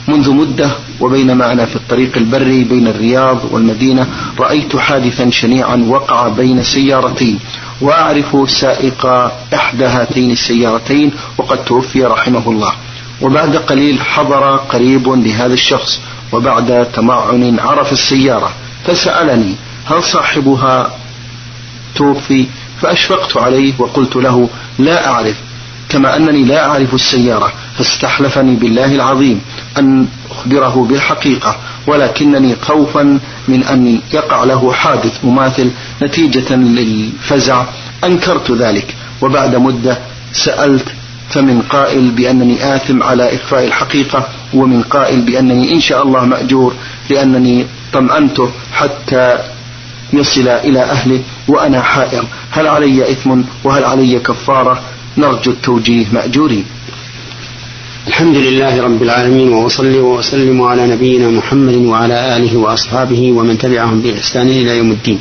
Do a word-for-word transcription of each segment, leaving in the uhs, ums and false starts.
منذ مدة وبينما أنا في الطريق البري بين الرياض والمدينة رأيت حادثا شنيعا وقع بين سيارتين، وأعرف سائق إحدى هاتين السيارتين وقد توفي رحمه الله. وبعد قليل حضر قريب لهذا الشخص، وبعد تمعن عرف السيارة فسألني هل صاحبها توفي؟ فأشفقت عليه وقلت له لا أعرف، كما أنني لا أعرف السيارة، فاستحلفني بالله العظيم أن أخبره بالحقيقة، ولكنني خوفا من أن يقع له حادث مماثل نتيجة للفزع أنكرت ذلك. وبعد مدة سألت، فمن قائل بأنني آثم على إخفاء الحقيقة، ومن قائل بأنني إن شاء الله مأجور لأنني طمأنته حتى يصل إلى أهله، وأنا حائر، هل علي إثم وهل علي كفارة؟ نرجو التوجيه مأجورين. الحمد لله رب العالمين، وأصلي وأسلم على نبينا محمد وعلى آله وأصحابه ومن تبعهم بإحسان إلى يوم الدين.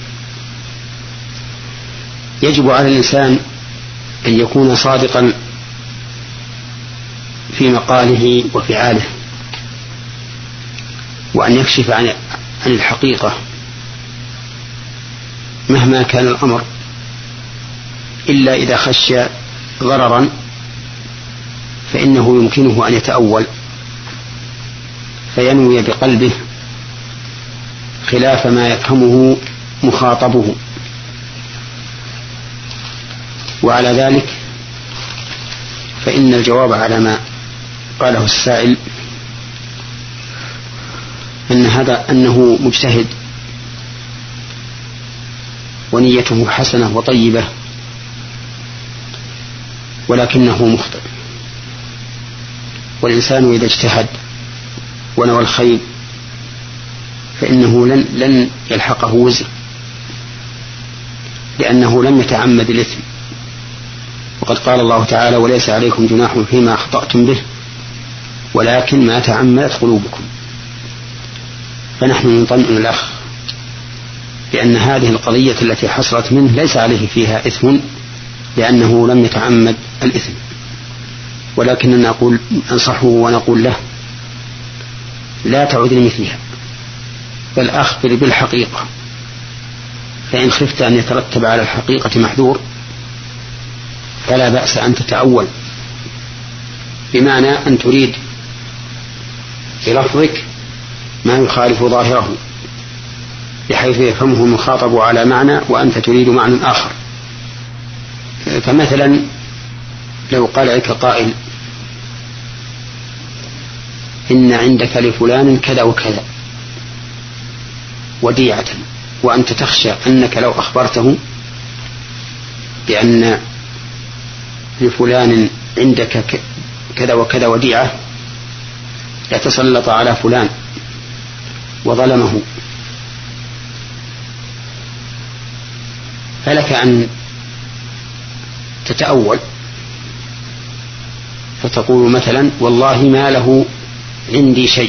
يجب على الإنسان أن يكون صادقا في مقاله وفعاله، وأن يكشف عن عن الحقيقة مهما كان الأمر، إلا إذا خشي ضررا فإنه يمكنه أن يتأول فينوي بقلبه خلاف ما يفهمه مخاطبه. وعلى ذلك فإن الجواب على ما قاله السائل أن هذا أنه مجتهد ونيته حسنة وطيبة، ولكنه مخطئ. والإنسان إذا اجتهد ونوى الخير فإنه لن, لن يلحقه وزر، لأنه لم يتعمد الإثم. وقد قال الله تعالى: وليس عليكم جناح فيما أخطأتم به ولكن ما تعمدت قلوبكم. فنحن نطمئن الأخ بأن هذه القضية التي حصلت منه ليس عليه فيها إثم، لأنه لم يتعمد الإثم، ولكننا نقول أنصحه ونقول له لا تعود لمثلها، بل أخبر بالحقيقة، فإن خفت أن يترتب على الحقيقة محذور فلا بأس أن تتأول، بمعنى أن تريد بلفظك ما يخالف ظاهره بحيث يفهمه المخاطب على معنى وأنت تريد معنى آخر. فمثلا لو قال لك قائل: إن عندك لفلان كذا وكذا وديعة، وأنت تخشى أنك لو أخبرته بأن لفلان عندك كذا وكذا وديعة يتسلط على فلان وظلمه، فلك أن تتأول فتقول مثلا: والله ما له عندي شيء،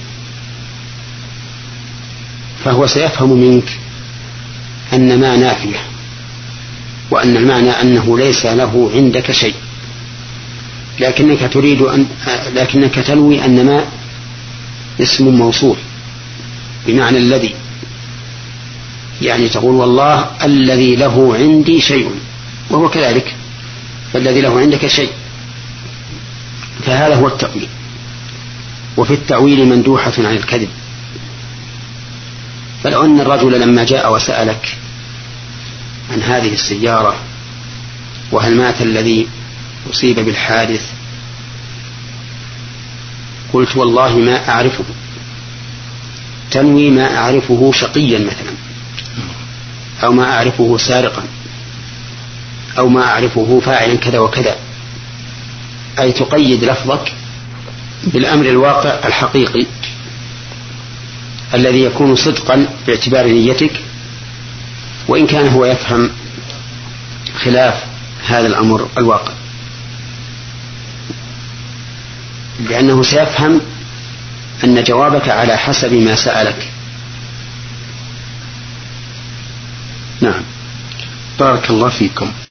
فهو سيفهم منك أن ما نافية، وأن المعنى أنه ليس له عندك شيء، لكنك تريد أن لكنك تنوي أن ما اسم موصول بمعنى الذي، يعني تقول: والله الذي له عندي شيء، وهو كذلك، فالذي له عندك شيء. فهذا هو التأويل. وفي التأويل مندوحة عن الكذب. فلو أن الرجل لما جاء وسألك عن هذه السيارة وهل مات الذي أصيب بالحادث، قلت: والله ما أعرفه، تنوي ما أعرفه شقيا مثلا، أو ما أعرفه سارقا، أو ما أعرفه فاعلا كذا وكذا، أي تقيد لفظك بالأمر الواقع الحقيقي الذي يكون صدقا باعتبار نيتك، وإن كان هو يفهم خلاف هذا الأمر الواقع، لأنه سيفهم أن جوابك على حسب ما سألك. نعم، بارك الله فيكم.